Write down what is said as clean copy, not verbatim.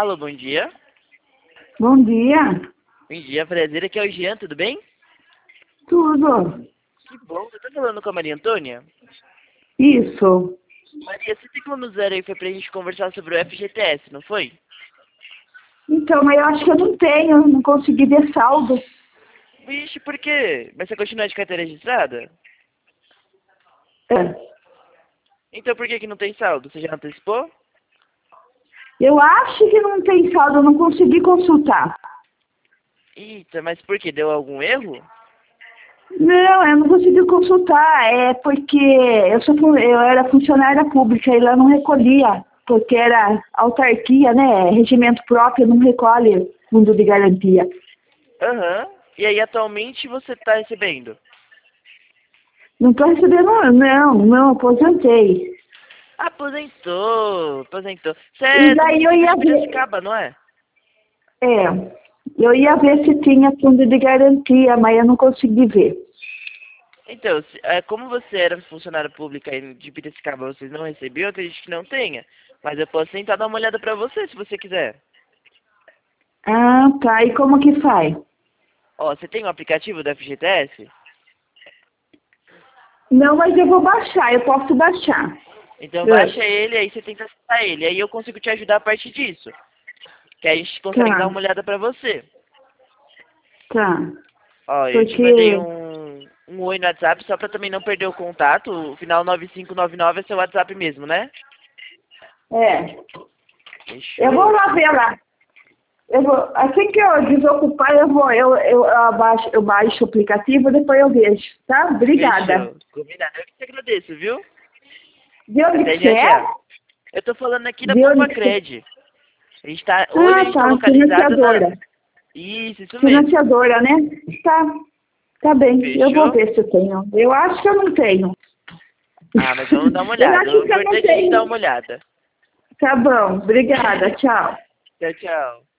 Alô, bom dia. Bom dia. Bom dia, prazer. Aqui é o Jean, tudo bem? Tudo. Que bom. Você tá falando com a Maria Antônia? Isso. Maria, você tem como nos dar aí foi pra gente conversar sobre o FGTS, não foi? Então, mas eu acho que eu não tenho, não consegui ver saldo. Vixe, por quê? Mas você continua de carteira registrada? É. Então por que que não tem saldo? Você já antecipou? Eu acho que não tem saldo, eu não consegui consultar. Eita, mas por quê? Deu algum erro? Não, eu não consegui consultar, é porque eu era funcionária pública e lá não recolhia, porque era autarquia, né? Regimento próprio, não recolhe fundo de garantia. Aham. E aí atualmente você tá recebendo? Não estou recebendo, não, aposentei. Aposentou. Você E é do daí eu município ia de ver. Piracicaba, não é? É, eu ia ver se tinha fundo de garantia, mas eu não consegui ver. Então, como você era funcionária pública aí de Piracicaba, vocês não recebiam, eu acredito que não tenha. Mas eu posso tentar dar uma olhada pra você, se você quiser. Ah, tá. E como que faz? Ó, você tem o aplicativo da FGTS? Não, mas eu vou baixar, eu posso baixar. Então É. baixa ele, aí você tenta acessar ele. Aí eu consigo te ajudar a partir disso. Que aí a gente consegue dar Tá, uma olhada pra você. tá. Ó, eu te mandei Porque, um oi no WhatsApp só pra também não perder o contato. O final 9599 é seu WhatsApp mesmo, né? é, eu vou Fechou. lá ver lá. Eu vou, assim que eu desocupar, eu baixo o aplicativo, depois eu vejo, tá? Obrigada. Fechou. Combinado. Eu que te agradeço, viu? De onde Até que você já é? já. Eu tô falando aqui da De onde Poupa que você... Cred. Hoje a Ah, gente tá tá, localizado na... financiadora. Isso mesmo. Financiadora, né? Tá, tá bem. Eu vou Fechou? ver se eu tenho. Eu acho que eu não tenho. Ah, mas vamos dar uma Eu olhada. acho O que eu não importante é a gente dar tenho. uma olhada. Tá bom, obrigada, tchau. Tchau, tchau.